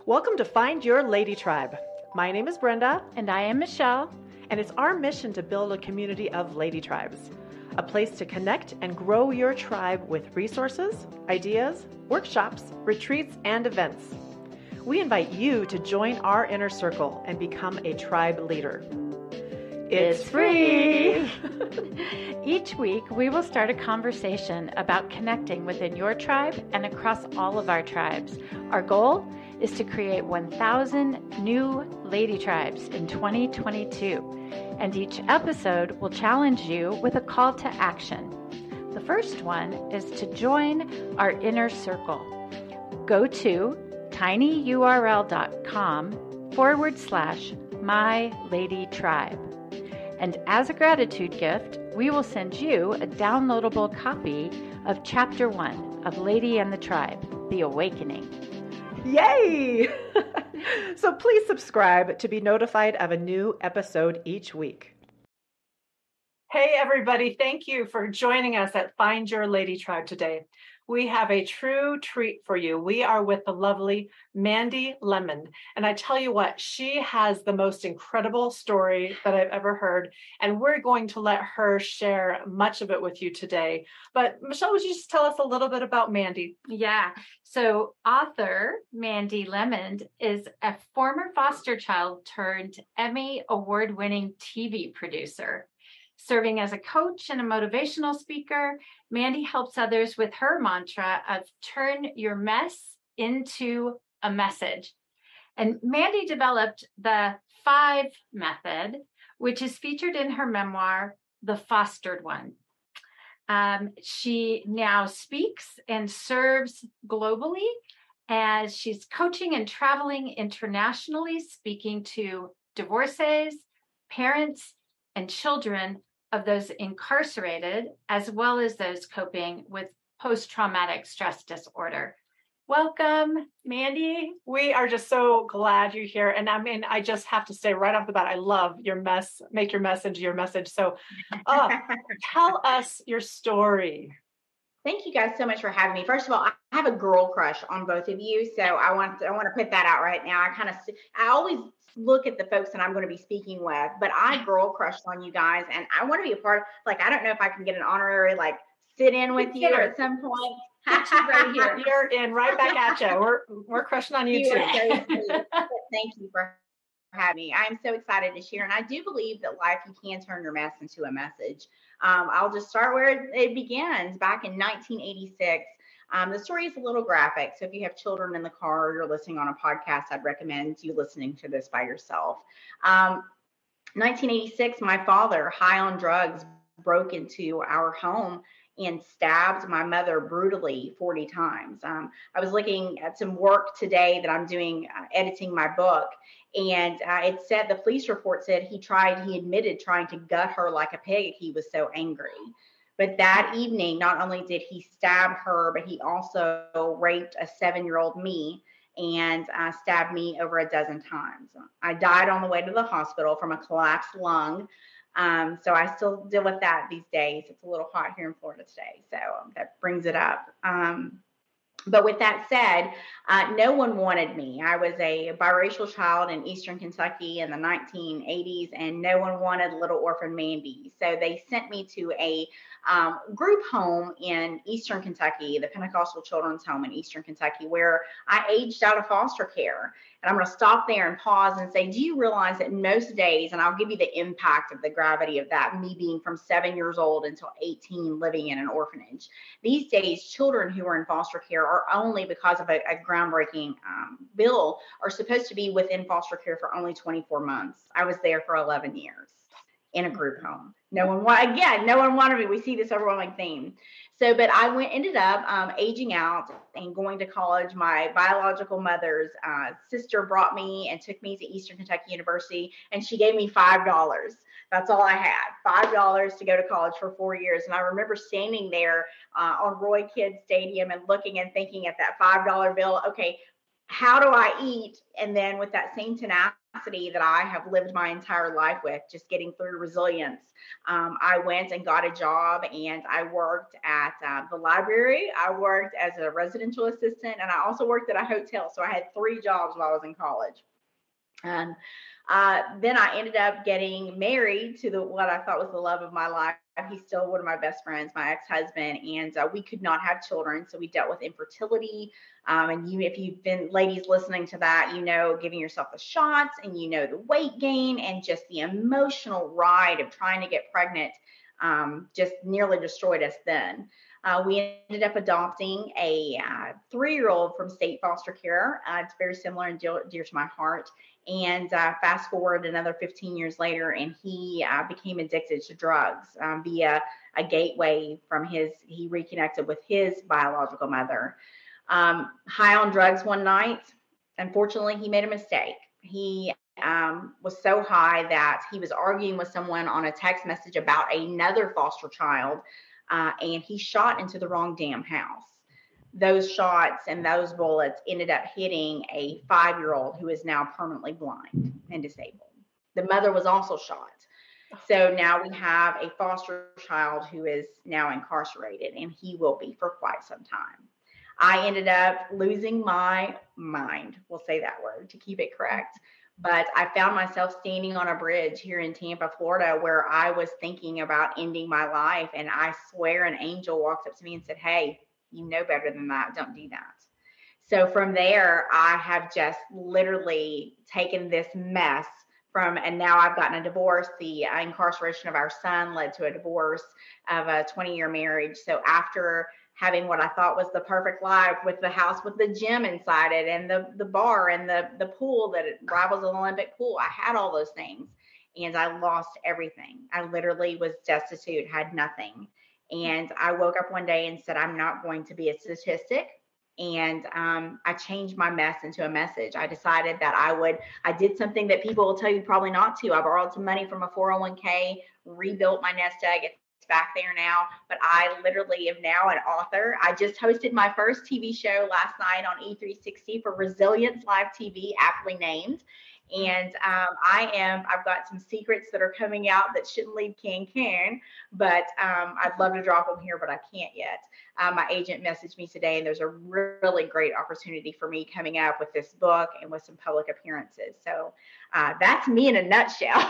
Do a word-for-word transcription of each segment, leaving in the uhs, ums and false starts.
Welcome to Find Your Lady Tribe. My name is Brenda. And I am Michelle. And it's our mission to build a community of lady tribes, a place to connect and grow your tribe with resources, ideas, workshops, retreats, and events. We invite you to join our inner circle and become a tribe leader. It's, it's free! Each week, we will start a conversation about connecting within your tribe and across all of our tribes. Our goal is to create one thousand new lady tribes in twenty twenty-two. And each episode will challenge you with a call to action. The first one is to join our inner circle. Go to tinyurl.com forward slash my lady tribe. And as a gratitude gift, we will send you a downloadable copy of Chapter one of Lady and the Tribe, The Awakening. Yay! So please subscribe to be notified of a new episode each week. Hey, everybody. Thank you for joining us at Find Your Lady Tribe today. We have a true treat for you. We are with the lovely Mandy Lemon. And I tell you what, she has the most incredible story that I've ever heard. And we're going to let her share much of it with you today. But Michelle, would you just tell us a little bit about Mandy? Yeah. So author Mandy Lemon is a former foster child turned Emmy award-winning T V producer. Serving as a coach and a motivational speaker, Mandy helps others with her mantra of turn your mess into a message. And Mandy developed the FIVE method, which is featured in her memoir, The Fostered One. Um, she now speaks and serves globally as she's coaching and traveling internationally, speaking to divorcees, parents, and children of those incarcerated, as well as those coping with post-traumatic stress disorder. Welcome, Mandy. We are just so glad you're here. And I mean, I just have to say right off the bat, I love your mess, make your mess into your message. So uh, tell us your story. Thank you guys so much for having me. First of all, I have a girl crush on both of you. So I want to, I want to put that out right now. I kind of, I always look at the folks that I'm going to be speaking with, but I girl crushed on you guys and I want to be a part, like, I don't know if I can get an honorary, like sit in with you at some point. Right here. You're in right back at you. We're, we're crushing on you, you too. So thank you for having me. I'm so excited to share. And I do believe that life, you can turn your mess into a message. Um, I'll just start where it begins. Back in nineteen eighty-six, um, the story is a little graphic. So if you have children in the car or you're listening on a podcast, I'd recommend you listening to this by yourself. Um, nineteen eighty-six, my father, high on drugs, broke into our home and stabbed my mother brutally forty times. Um, I was looking at some work today that I'm doing, uh, editing my book. And uh, it said, the police report said he tried, he admitted trying to gut her like a pig. He was so angry. But that evening, not only did he stab her, but he also raped a seven-year-old me and uh, stabbed me over a dozen times. I died on the way to the hospital from a collapsed lung. Um, so I still deal with that these days. It's a little hot here in Florida today, so um, that brings it up. Um, But with that said, uh, no one wanted me. I was a biracial child in Eastern Kentucky in the nineteen eighties, and no one wanted little orphan Mandy. So they sent me to a um, group home in Eastern Kentucky, the Pentecostal Children's Home in Eastern Kentucky, where I aged out of foster care. And I'm going to stop there and pause and say, do you realize that most days, and I'll give you the impact of the gravity of that, me being from seven years old until eighteen living in an orphanage. These days, children who are in foster care are only, because of a, a groundbreaking um, bill, are supposed to be within foster care for only twenty-four months. I was there for eleven years in a group home. No one wanted, again, no one wanted me. We see this overwhelming theme. So, but I went, ended up um, aging out and going to college. My biological mother's uh, sister brought me and took me to Eastern Kentucky University, and she gave me five dollars. That's all I had, five dollars to go to college for four years. And I remember standing there uh, on Roy Kidd Stadium and looking and thinking at that five dollar bill, okay, how do I eat? And then with that same tenacity, that I have lived my entire life with, just getting through resilience. Um, I went and got a job, and I worked at uh, the library. I worked as a residential assistant, and I also worked at a hotel. So I had three jobs while I was in college. And uh, then I ended up getting married to the what I thought was the love of my life. He's still one of my best friends, my ex-husband, and uh, we could not have children, so we dealt with infertility. Um, and you, if you've been ladies listening to that, you know, giving yourself the shots, and you know the weight gain and just the emotional ride of trying to get pregnant, um, just nearly destroyed us then. Uh, we ended up adopting a uh, three-year-old from state foster care. Uh, it's very similar and dear, dear to my heart. And uh, fast forward another fifteen years later, and he uh, became addicted to drugs um, via a gateway from his, he reconnected with his biological mother. Um, high on drugs one night, unfortunately, he made a mistake. He um, was so high that he was arguing with someone on a text message about another foster child, uh, and he shot into the wrong damn house. Those shots and those bullets ended up hitting a five-year-old who is now permanently blind and disabled. The mother was also shot. So now we have a foster child who is now incarcerated, and he will be for quite some time. I ended up losing my mind. We'll say that word to keep it correct. But I found myself standing on a bridge here in Tampa, Florida, where I was thinking about ending my life. And I swear an angel walked up to me and said, "Hey, you know better than that. Don't do that." So from there, I have just literally taken this mess from, and now I've gotten a divorce. The incarceration of our son led to a divorce of a twenty-year marriage. So after having what I thought was the perfect life with the house with the gym inside it and the, the bar and the, the pool that rivals an Olympic pool, I had all those things, and I lost everything. I literally was destitute, had nothing. And I woke up one day and said, I'm not going to be a statistic. And um, I changed my mess into a message. I decided that I would, I did something that people will tell you probably not to. I borrowed some money from a four oh one k, rebuilt my nest egg. It's back there now, but I literally am now an author. I just hosted my first T V show last night on E three sixty for Resilience Live T V, aptly named. And um, I am, I've got some secrets that are coming out that shouldn't leave can can, but um, I'd love to drop them here, but I can't yet. Uh, my agent messaged me today, and there's a really great opportunity for me coming up with this book and with some public appearances. So uh, that's me in a nutshell.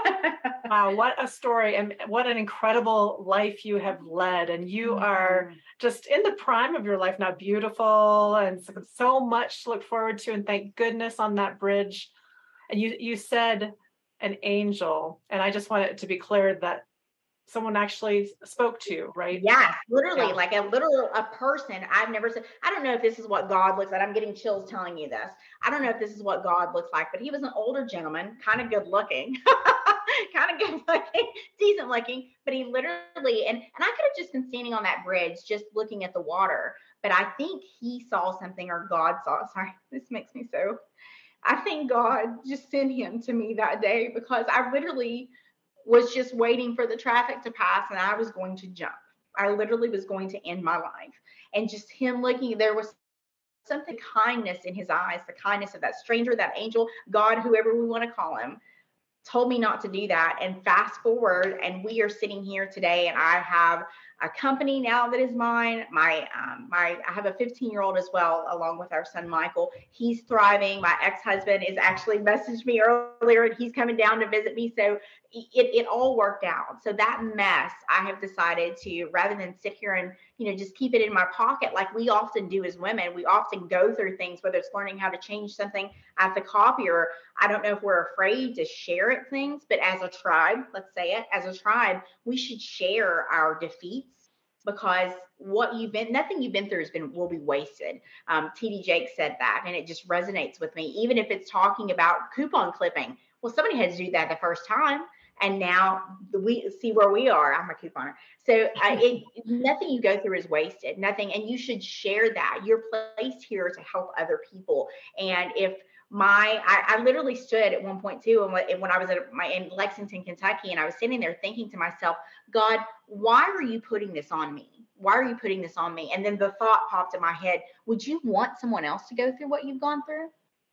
Wow, what a story, and what an incredible life you have led. And you mm-hmm. are just in the prime of your life now, beautiful, and so much to look forward to. And thank goodness on that bridge. And you, you said an angel, and I just want it to be clear that someone actually spoke to you, right? Yes, literally, yeah. Like a literal a person. I've never said, I don't know if this is what God looks like. I'm getting chills telling you this. I don't know if this is what God looks like, but he was an older gentleman, kind of good looking, kind of good looking, decent looking, but he literally, and, and I could have just been standing on that bridge, just looking at the water, but I think he saw something, or God saw, sorry, this makes me so, I think God just sent him to me that day, because I literally was just waiting for the traffic to pass, and I was going to jump. I literally was going to end my life. And just him looking, there was something, kindness in his eyes, the kindness of that stranger, that angel, God, whoever we want to call him, told me not to do that. And fast forward, and we are sitting here today, and I have a company now that is mine. My, um, my, I have a fifteen year old as well, along with our son, Michael. He's thriving. My ex-husband is actually messaged me earlier, and he's coming down to visit me. So it, it all worked out. So that mess, I have decided to, rather than sit here and, you know, just keep it in my pocket, like we often do as women, we often go through things, whether it's learning how to change something at the copier. I don't know if we're afraid to share it things, but as a tribe, let's say it, as a tribe, we should share our defeats, because what you've been, nothing you've been through has been, will be wasted. Um, T D Jakes said that, and it just resonates with me. Even if it's talking about coupon clipping, well, somebody had to do that the first time, and now we see where we are. I'm a couponer. So uh, it, nothing you go through is wasted, nothing. And you should share that. You're placed here to help other people. And if my, I, I literally stood at one point too, and when I was at my, in Lexington, Kentucky, and I was sitting there thinking to myself, God, why are you putting this on me? Why are you putting this on me? And then the thought popped in my head, would you want someone else to go through what you've gone through?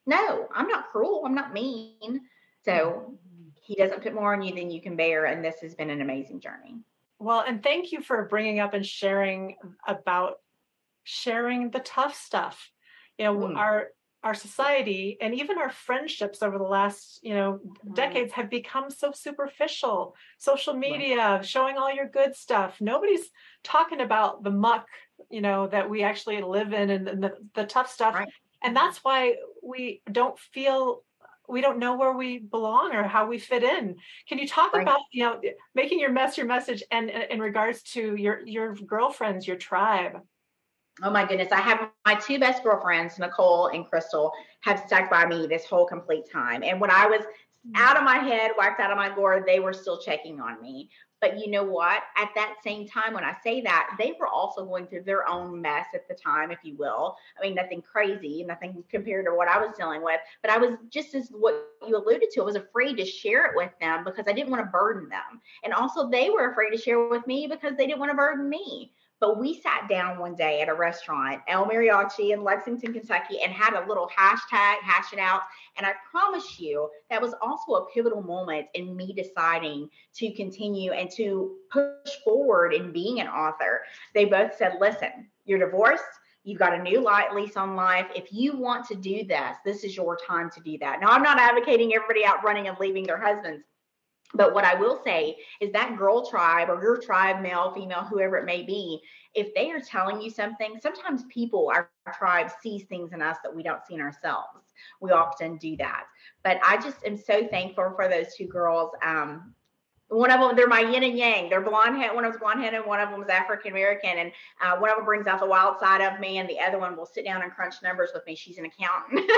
No, I'm not cruel. I'm not mean. So he doesn't put more on you than you can bear. And this has been an amazing journey. Well, and thank you for bringing up and sharing about sharing the tough stuff. You know, Mm. our our society and even our friendships over the last, you know, decades have become so superficial. Social media, right. Showing all your good stuff. Nobody's talking about the muck, you know, that we actually live in, and, and the, the tough stuff. Right. And that's why we don't feel, we don't know where we belong or how we fit in. Can you talk right. about, you know, making your mess your message, and in regards to your your girlfriends, your tribe? Oh my goodness. I have my two best girlfriends, Nicole and Crystal, have stuck by me this whole complete time. And when I was out of my head, wiped out of my gourd, they were still checking on me. But you know what? At that same time, when I say that, they were also going through their own mess at the time, if you will. I mean, nothing crazy, nothing compared to what I was dealing with. But I was just as what you alluded to, I was afraid to share it with them because I didn't want to burden them. And also they were afraid to share with me because they didn't want to burden me. But we sat down one day at a restaurant, El Mariachi in Lexington, Kentucky, and had a little hashtag, hash it out. And I promise you, that was also a pivotal moment in me deciding to continue and to push forward in being an author. They both said, listen, you're divorced. You've got a new light lease on life. If you want to do this, this is your time to do that. Now, I'm not advocating everybody out running and leaving their husbands. But what I will say is that girl tribe or your tribe, male, female, whoever it may be, if they are telling you something, sometimes people, our tribe, sees things in us that we don't see in ourselves. We often do that. But I just am so thankful for those two girls. Um, one of them, they're my yin and yang. They're blonde head. One of them's blonde headed. One of them is African American. And uh, one of them brings out the wild side of me, and the other one will sit down and crunch numbers with me. She's an accountant.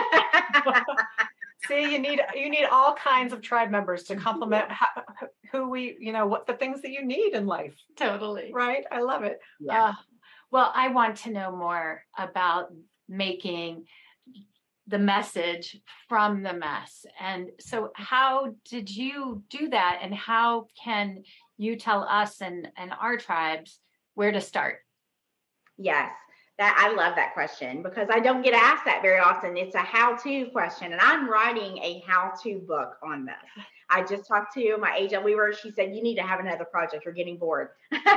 See, you need you need all kinds of tribe members to complement how, who we, you know, what the things that you need in life. Totally. Right? I love it. Yeah. Uh, well, I want to know more about making the message from the mess. And so how did you do that? And how can you tell us and, and our tribes where to start? Yes. That I love that question because I don't get asked that very often. It's a how-to question, and I'm writing a how-to book on this. I just talked to my agent. We were, she said, you need to have another project. You're getting bored.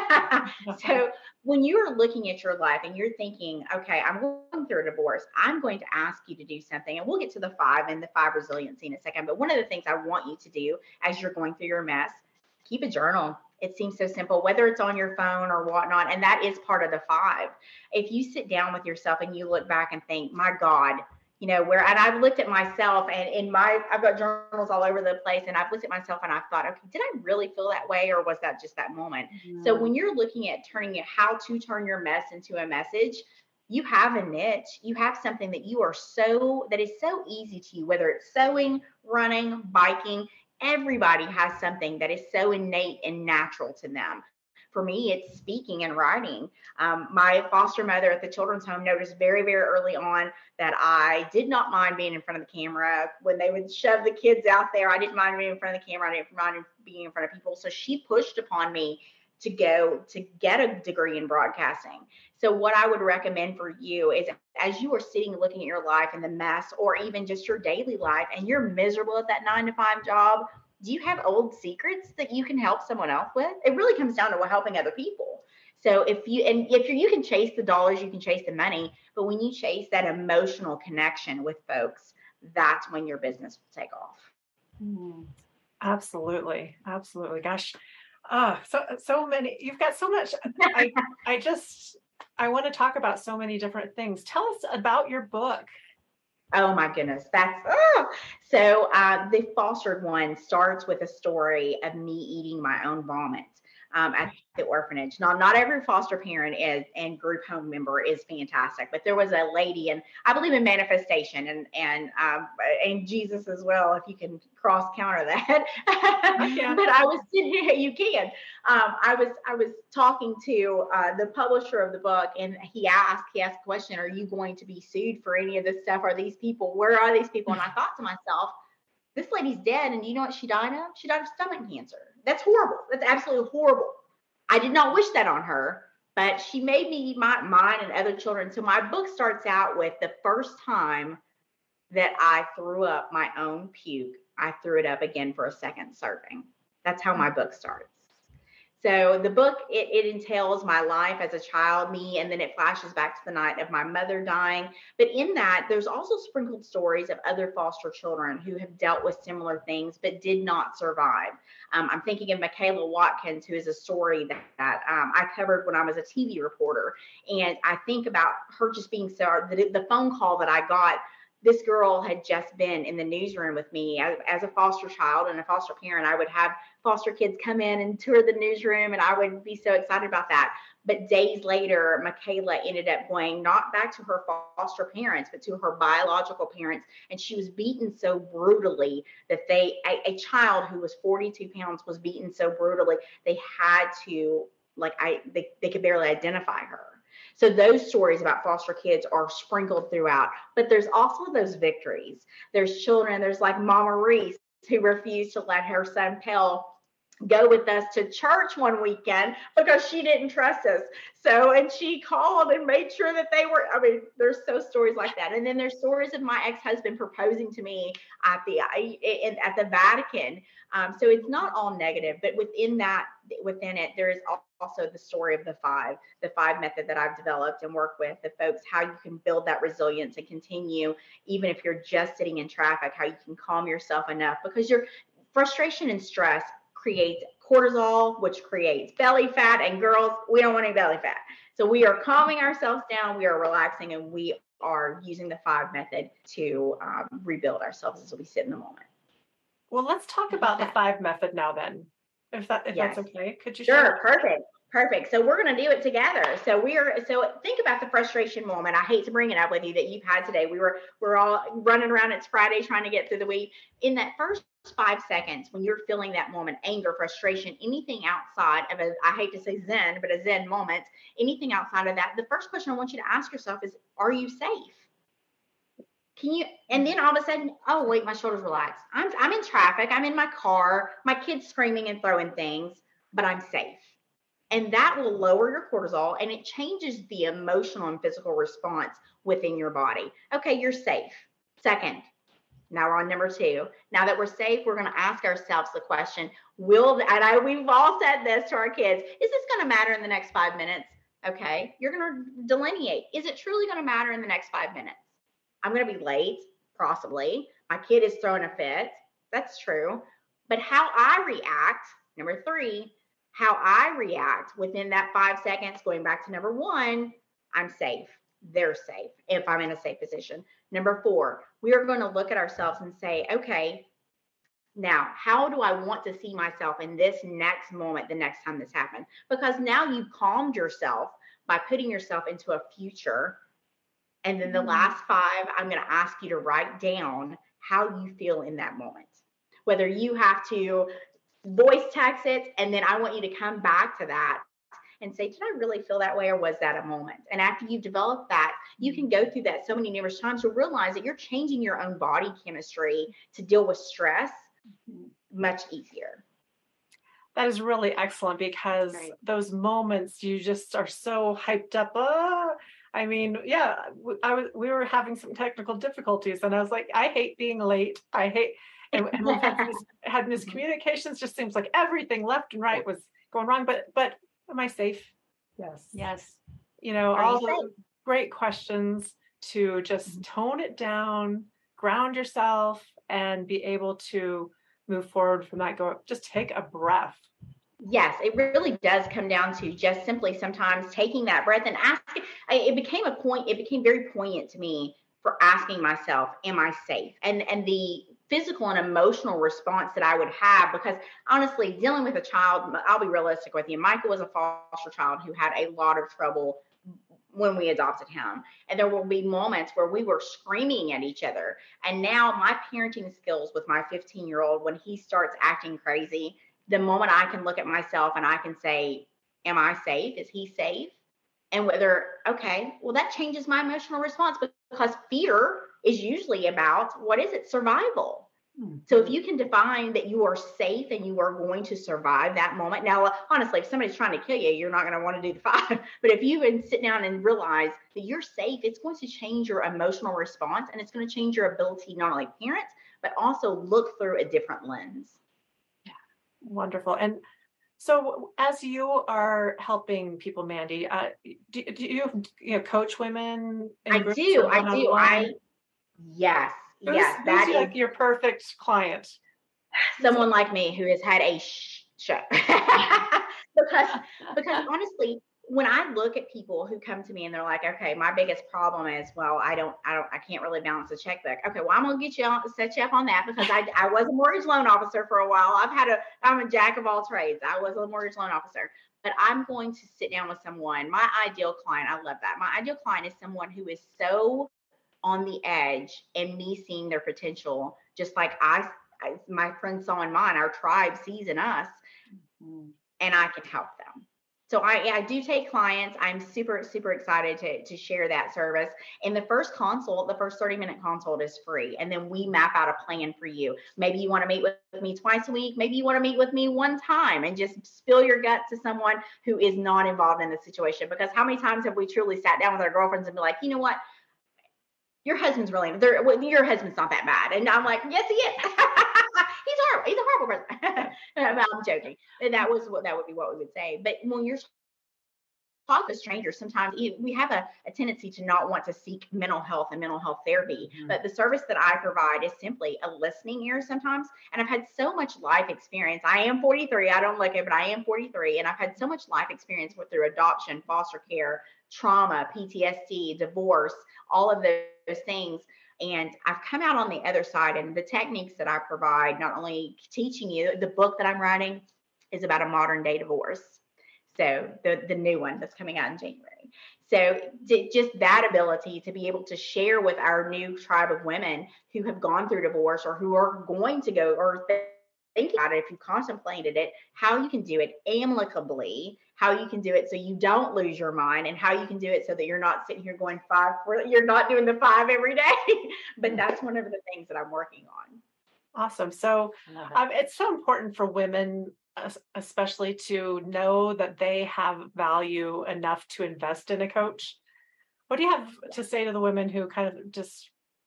So when you're looking at your life and you're thinking, okay, I'm going through a divorce, I'm going to ask you to do something, and we'll get to the five and the five resiliency in a second. But one of the things I want you to do as you're going through your mess, keep a journal. It seems so simple, whether it's on your phone or whatnot. And that is part of the five. If you sit down with yourself and you look back and think, my God, you know, where, and I've looked at myself and in my, I've got journals all over the place, and I've looked at myself and I've thought, okay, did I really feel that way? Or was that just that moment? Mm-hmm. So when you're looking at turning it, how to turn your mess into a message, you have a niche, you have something that you are so, that is so easy to you, whether it's sewing, running, biking. Everybody has something that is so innate and natural to them. For me, it's speaking and writing. Um, my foster mother at the children's home noticed very, very early on that I did not mind being in front of the camera. When they would shove the kids out there, I didn't mind being in front of the camera. I didn't mind being in front of people. So she pushed upon me to go to get a degree in broadcasting. So what I would recommend for you is, as you are sitting looking at your life and the mess, or even just your daily life, and you're miserable at that nine to five job, do you have old secrets that you can help someone else with? It really comes down to helping other people. So if you, and if you can chase the dollars, you can chase the money, but when you chase that emotional connection with folks, that's when your business will take off. Mm, absolutely. Absolutely. Gosh. Oh, so, so many, you've got so much. I, I just, I want to talk about so many different things. Tell us about your book. Oh my goodness. That's, oh. So uh, the fostered one starts with a story of me eating my own vomit um, at the orphanage. Now, not every foster parent is and group home member is fantastic, but there was a lady, and I believe in manifestation and, and, um, and Jesus as well, if you can cross counter that. Yeah. But I was sitting here, you can, um, I was, I was talking to uh, the publisher of the book, and he asked, he asked a question, are you going to be sued for any of this stuff? Are these people, where are these people? And I thought to myself, this lady's dead. And you know what she died of? She died of stomach cancer. That's horrible. That's absolutely horrible. I did not wish that on her, but she made me eat my, mine and other children. So my book starts out with the first time that I threw up my own puke, I threw it up again for a second serving. That's how my book starts. So the book, it, it entails my life as a child, me, and then it flashes back to the night of my mother dying. But in that, there's also sprinkled stories of other foster children who have dealt with similar things but did not survive. Um, I'm thinking of Michaela Watkins, who is a story that, that um, I covered when I was a T V reporter. And I think about her just being so, the, the phone call that I got. This girl had just been in the newsroom with me as, as a foster child and a foster parent. I would have foster kids come in and tour the newsroom, and I would be so excited about that. But days later, Michaela ended up going not back to her foster parents, but to her biological parents. And she was beaten so brutally that they, a, a child who was forty-two pounds was beaten so brutally, they had to, like, I, they, they could barely identify her. So those stories about foster kids are sprinkled throughout, but there's also those victories. There's children, there's like Mama Reese, who refused to let her son Pell go with us to church one weekend because she didn't trust us. So, and she called and made sure that they were, I mean, there's so stories like that. And then there's stories of my ex-husband proposing to me at the, at the Vatican. Um, so it's not all negative, but within that, within it, there is also the story of the five, the five method that I've developed and work with the folks, how you can build that resilience and continue, even if you're just sitting in traffic, how you can calm yourself enough, because your frustration and stress creates cortisol, which creates belly fat, and girls, we don't want any belly fat. So we are calming ourselves down, we are relaxing, and we are using the five method to um, rebuild ourselves as we sit in the moment. Well, let's talk about the five method now then, if that if yes. that's okay. Could you sure, share? Perfect. Perfect. So we're going to do it together. So we are, so think about the frustration moment. I hate to bring it up with you that you've had today. We were, we're all running around. It's Friday trying to get through the week. In that first five seconds, when you're feeling that moment, anger, frustration, anything outside of a, I hate to say Zen, but a Zen moment, anything outside of that, the first question I want you to ask yourself is, are you safe? Can you, and then all of a sudden, oh, wait, my shoulders relax. I'm, I'm in traffic. I'm in my car. My kid's screaming and throwing things, but I'm safe. And that will lower your cortisol, and it changes the emotional and physical response within your body. Okay, you're safe. Second, now we're on number two. Now that we're safe, we're going to ask ourselves the question, will, and I, we've all said this to our kids, is this going to matter in the next five minutes? Okay, you're going to delineate. Is it truly going to matter in the next five minutes? I'm going to be late, possibly. My kid is throwing a fit. That's true. But how I react, number three, how I react within that five seconds, going back to number one, I'm safe. They're safe if I'm in a safe position. Number four, we are going to look at ourselves and say, okay, now, how do I want to see myself in this next moment, the next time this happens? Because now you've calmed yourself by putting yourself into a future. And then the last five, I'm going to ask you to write down how you feel in that moment. Whether you have to voice text it, and then I want you to come back to that and say, did I really feel that way, or was that a moment? And after you've developed that, you can go through that so many numerous times to realize that you're changing your own body chemistry to deal with stress much easier. That is really excellent, because right. those moments you just are so hyped up. Oh, I mean, yeah, I was, we were having some technical difficulties, and I was like, I hate being late. I hate, and, and we had, mis, had miscommunications. Just seems like everything left and right was going wrong. But, but am I safe? Yes. Yes. You know, are all you those safe? Great questions to just mm-hmm. tone it down, ground yourself, and be able to move forward from that. Go, just take a breath. Yes, it really does come down to just simply sometimes taking that breath and asking. It became a point, it became very poignant to me for asking myself, am I safe? And and the physical and emotional response that I would have, because honestly, dealing with a child, I'll be realistic with you. Michael was a foster child who had a lot of trouble when we adopted him. And there will be moments where we were screaming at each other. And now my parenting skills with my fifteen year old, when he starts acting crazy, the moment I can look at myself and I can say, am I safe? Is he safe? And whether, okay, well, that changes my emotional response, because fear is usually about, what is it? Survival. Mm-hmm. So if you can define that you are safe and you are going to survive that moment. Now, honestly, if somebody's trying to kill you, you're not going to want to do the five. But if you can sit down and realize that you're safe, it's going to change your emotional response, and it's going to change your ability not only parent, but also look through a different lens. Yeah. Wonderful. And so as you are helping people, Mandy, uh, do, do you, you know, coach women? In I groups do. or I do. one-on-one? I, yes. Who's, yes. who's That like is your perfect client? someone like me who has had a sh- show. because, because honestly, when I look at people who come to me and they're like, okay, my biggest problem is, well, I don't, I don't, I can't really balance a checkbook. Okay, well, I'm gonna get you on, set you up on that because I, I was a mortgage loan officer for a while. I've had a, I'm a jack of all trades. I was a mortgage loan officer, but I'm going to sit down with someone. My ideal client, I love that. My ideal client is someone who is so on the edge and me seeing their potential, just like I, I my friends saw in mine, our tribe sees in us, mm-hmm. and I can help them. So I, I do take clients. I'm super, super excited to, to share that service. And the first consult, the first thirty minute consult is free. And then we map out a plan for you. Maybe you want to meet with me twice a week. Maybe you want to meet with me one time and just spill your guts to someone who is not involved in the situation. Because how many times have we truly sat down with our girlfriends and be like, you know what? Your husband's really, your husband's not that bad. And I'm like, yes, he is. He's horrible. He's a horrible person. I'm joking. And that was what, that would be what we would say. But when you're talking to strangers, sometimes we have a, a tendency to not want to seek mental health and mental health therapy. Mm-hmm. But the service that I provide is simply a listening ear sometimes. And I've had so much life experience. I am forty-three. I don't look it, but I am forty-three. And I've had so much life experience with through adoption, foster care, trauma, P T S D, divorce, all of those things. And I've come out on the other side, and the techniques that I provide, not only teaching you, the book that I'm writing is about a modern day divorce. So the, the new one that's coming out in January. So just that ability to be able to share with our new tribe of women who have gone through divorce or who are going to go or think about it, if you contemplated it, how you can do it amicably, how you can do it so you don't lose your mind, and how you can do it so that you're not sitting here going five, four, you're not doing the five every day. But that's one of the things that I'm working on. Awesome. So um, it's so important for women, especially, to know that they have value enough to invest in a coach. What do you have to say to the women who kind of just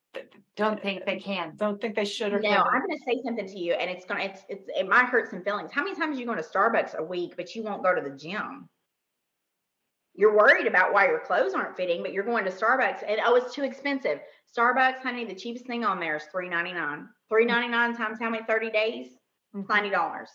don't think they can, don't think they should or no, can? I'm going to say something to you, and it's going to, it's, it's, it might hurt some feelings. How many times are you going to Starbucks a week, but you won't go to the gym? You're worried about why your clothes aren't fitting, but you're going to Starbucks and, oh, it's too expensive. Starbucks, honey, the cheapest thing on there is three ninety-nine. three ninety-nine times how many thirty days? Mm-hmm. ninety dollars.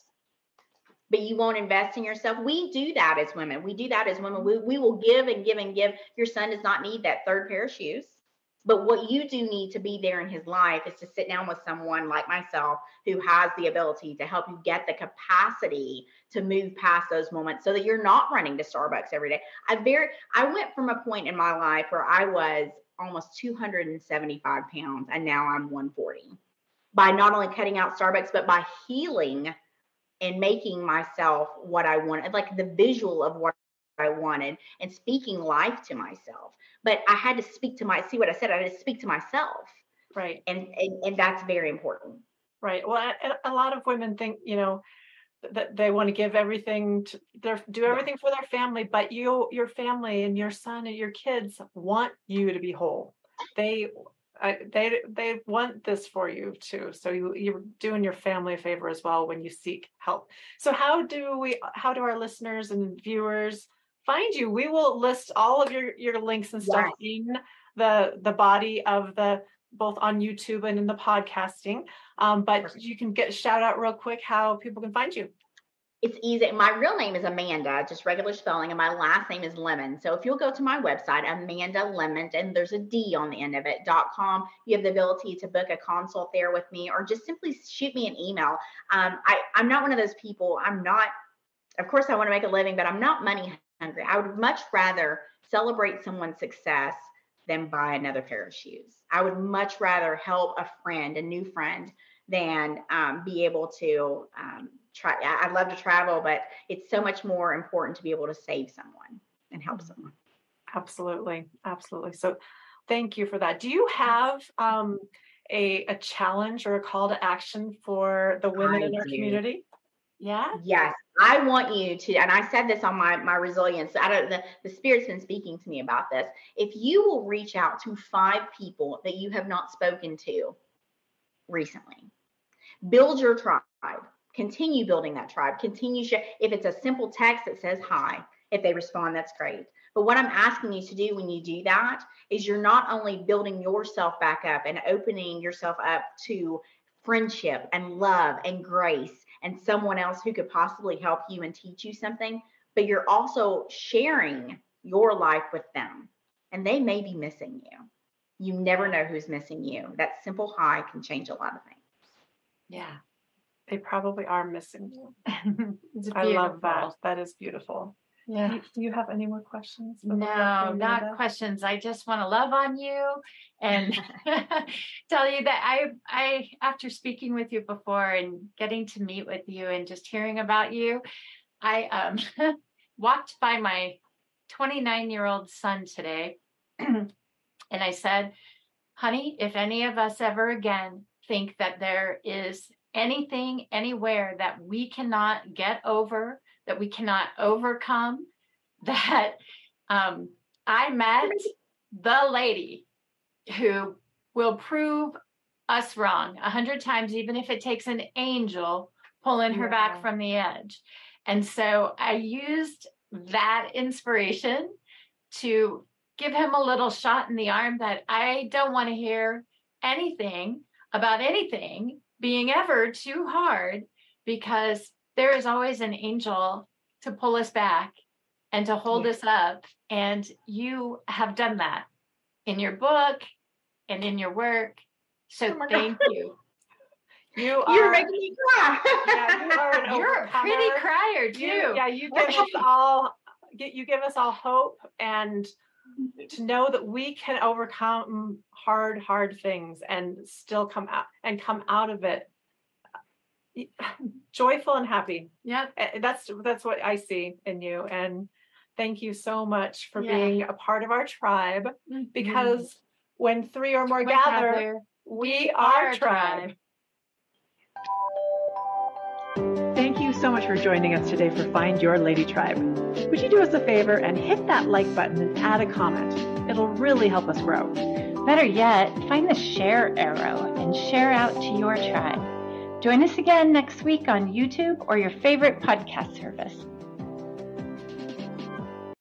But you won't invest in yourself. We do that as women. We do that as women. We, we will give and give and give. Your son does not need that third pair of shoes. But what you do need to be there in his life is to sit down with someone like myself who has the ability to help you get the capacity to move past those moments so that you're not running to Starbucks every day. I very, I went from a point in my life where I was almost two hundred seventy-five pounds, and now I'm one forty, by not only cutting out Starbucks, but by healing and making myself what I wanted, like the visual of what I wanted, and speaking life to myself. But I had to speak to my, see what I said, I had to speak to myself. Right. And, and, and that's very important. Right. Well, a, a lot of women think, you know, that they want to give everything to their, do everything yeah. for their family, but you, your family and your son and your kids want you to be whole. They, I, they, they want this for you too. So you, you're doing your family a favor as well when you seek help. So how do we, how do our listeners and viewers find you? We will list all of your, your links and stuff yes. in the, the body of the, both on YouTube and in the podcasting. Um, but Perfect. You can get shout out real quick how people can find you. It's easy. My real name is Amanda, just regular spelling, and my last name is Lemon. So if you'll go to my website, Amanda Lemon, and there's a D on the end of it, dot com, you have the ability to book a consult there with me, or just simply shoot me an email. Um, I, I'm not one of those people. I'm not, of course, I want to make a living, but I'm not money hungry. I would much rather celebrate someone's success than buy another pair of shoes. I would much rather help a friend, a new friend, than um, be able to um, try. I love to travel, but it's so much more important to be able to save someone and help someone. Absolutely. Absolutely. So thank you for that. Do you have um, a, a challenge or a call to action for the women I in our do. community? Yeah. Yes, I want you to, and I said this on my my resilience. I don't the, the Spirit's been speaking to me about this. If you will reach out to five people that you have not spoken to recently, build your tribe. Continue building that tribe. Continue share. If it's a simple text that says hi, if they respond, that's great. But what I'm asking you to do when you do that is you're not only building yourself back up and opening yourself up to friendship and love and grace and someone else who could possibly help you and teach you something, but you're also sharing your life with them. And they may be missing you. You never know who's missing you. That simple hi can change a lot of things. Yeah. They probably are missing you. It's I love that. beautiful. That is beautiful. Yeah. Do, do you have any more questions? for No, Amanda? not questions. I just want to love on you and tell you that I, I, after speaking with you before and getting to meet with you and just hearing about you, I um, walked by my twenty-nine-year-old son today, and I said, honey, if any of us ever again think that there is anything anywhere that we cannot get over, that we cannot overcome, that um, I met the lady who will prove us wrong a hundred times, even if it takes an angel pulling her Yeah. back from the edge. And so I used that inspiration to give him a little shot in the arm that I don't want to hear anything about anything being ever too hard, because there is always an angel to pull us back and to hold Yeah. us up. And you have done that in your book and in your work. So Oh my thank God. you. You You're are, making me cry. yeah, you are an You're a overcomer. pretty crier too. You, yeah, you give us all, get you give us all hope, and to know that we can overcome hard, hard things and still come out and come out of it joyful and happy. Yep. Uh, That's that's what I see in you. And thank you so much for Yeah. being a part of our tribe. Because when three or more We gather, gather, we are tribe. Thank you so much for joining us today for Find Your Lady Tribe. Would you do us a favor and hit that like button and add a comment? It'll really help us grow. Better yet, find the share arrow and share out to your tribe. Join us again next week on YouTube or your favorite podcast service.